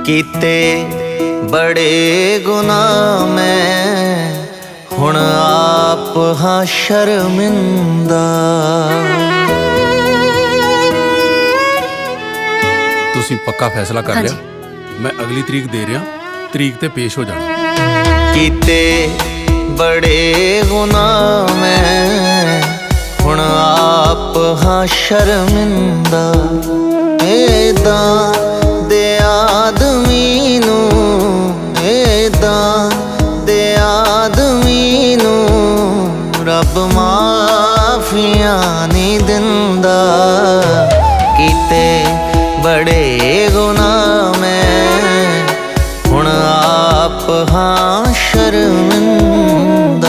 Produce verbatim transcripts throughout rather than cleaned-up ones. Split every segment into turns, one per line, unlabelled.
कीते बड़े गुनाह मैं हुण आप हाँ शर्मिंदा।
तुसीं पक्का फैसला कर लिया? मैं अगली तरीक दे रहा, तरीक ते पेश हो जाना।
कीते बड़े गुनाह मैं हुण आप हाँ शर्मिंदा। ऐदां दे आदमी नू ऐदां दे आदमी नू रब माफियां नहीं दिंदा। कीते बड़े गुनाह मैं हुण आप हाँ शर्मिंदा।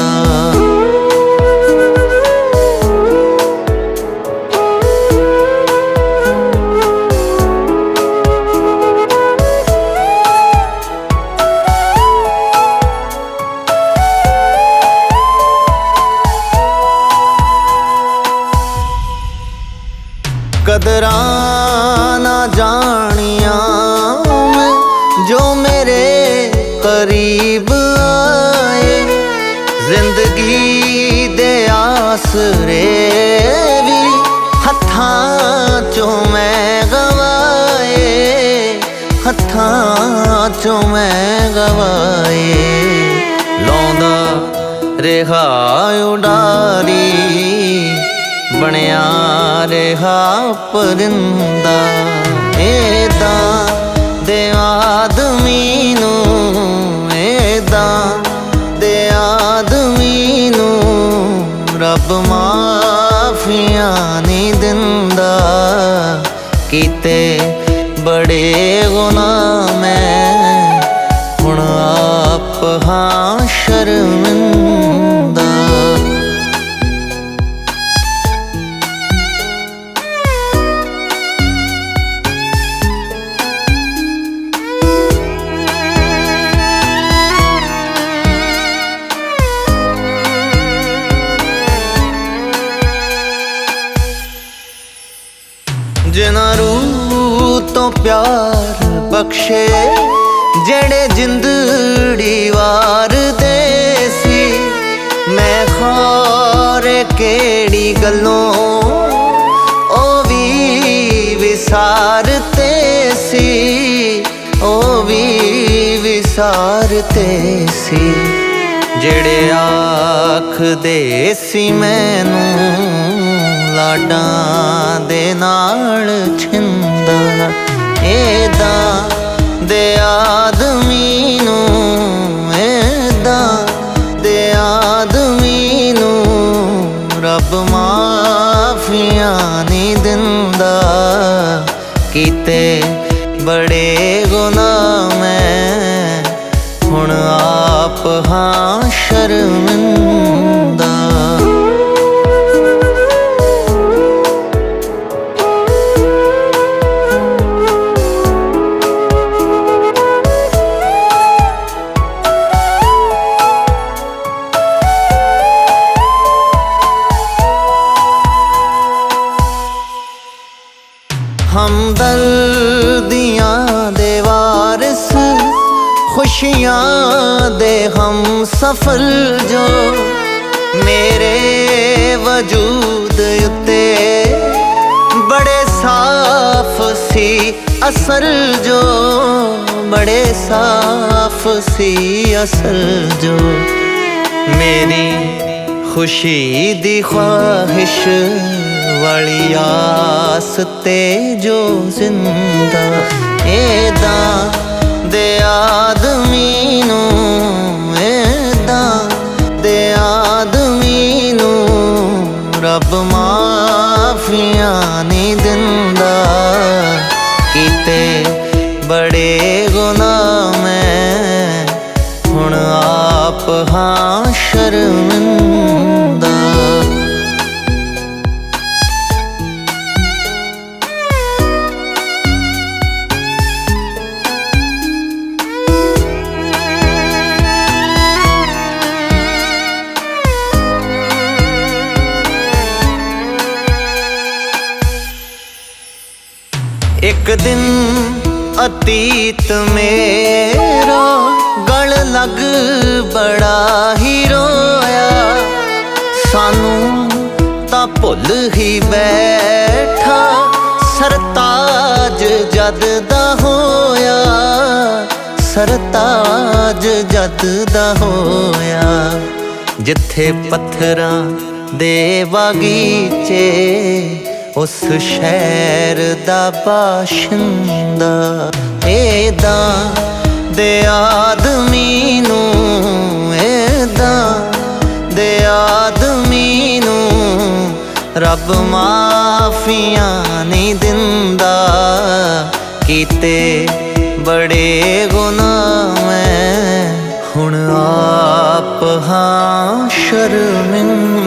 कदरां ना जानिया जो मेरे करीब आए। जिंदगी दे आसरे भी हत्थां चों मैं गवाए हत्थां चों मैं गवाए। लौंदा रेहा उडारी बनया रेहा परिंदा। ऐदां दे आदमी नू ऐदां दे आदमी नू रब माफियां नहीं दिंदा। कीते बड़े गुनाह मैं हुण आप हाँ शर्मिंदा। जिन्हां रूह तो प्यार बख्शे जेड़े जिंदड़ी वार दे सी। मैं खौरे केड़ी गल्लों ओ भी विसारते सी ओ भी विसारते सी। जेड़े आख दे सी मैनू लाडां दे नाल छिंदा। ऐदां दे आदमी नू ऐदां दे आदमी नू रब माफियां नहीं दिंदा। कीते बड़े गुनाह मैं हुण आप हाँ शर्मिंदा। हमदर्दियां दे वारिस खुशियां दे हम सफर जो मेरे वजूद उत्ते बड़े साफ सी असर जो बड़े साफ सी असर जो। मेरी खुशी दी ख्वाहिश वाली आस ते जो जिंदा। ऐदां दे आदमी नू ऐदां दे आदमी नू रब माफियां नहीं दिंदा। कीते बड़े गुनाह मैं हुण आप हाँ शर्मिंदा। एक दिन ਅਤੀਤ ਮੇਰਾ ਗਲ ਲੱਗ ਬੜਾ ਹੀ ਰੋਇਆ, ਸਾਨੂੰ ਤਾਂ ਭੁੱਲ ਹੀ ਬੈਠਾ ਸਰਤਾਜ ਜਦ ਦਾ ਹੋਇਆ, ਸਰਤਾਜ ਜਦ ਦਾ ਹੋਇਆ। ਜਿੱਥੇ ਪੱਥਰਾਂ ਦੇ ਬਾਗੀਚੇ ਉਸ ਸ਼ਹਿਰ ਦਾ ਬਾਸ਼ਿੰਦਾ, ਏਦਾਂ ਦੇ ਆਦਮੀ ਨੂੰ, ਏਦਾਂ ਦੇ ਆਦਮੀ ਨੂੰ ਰੱਬ ਮਾਫੀਆਂ ਨਹੀਂ ਦਿੰਦਾ। ਕੀਤੇ ਬੜੇ ਗੁਨਾਹ ਮੈਂ ਹੁਣ ਆਪ ਹਾਂ ਸ਼ਰਮਿੰਦਾ।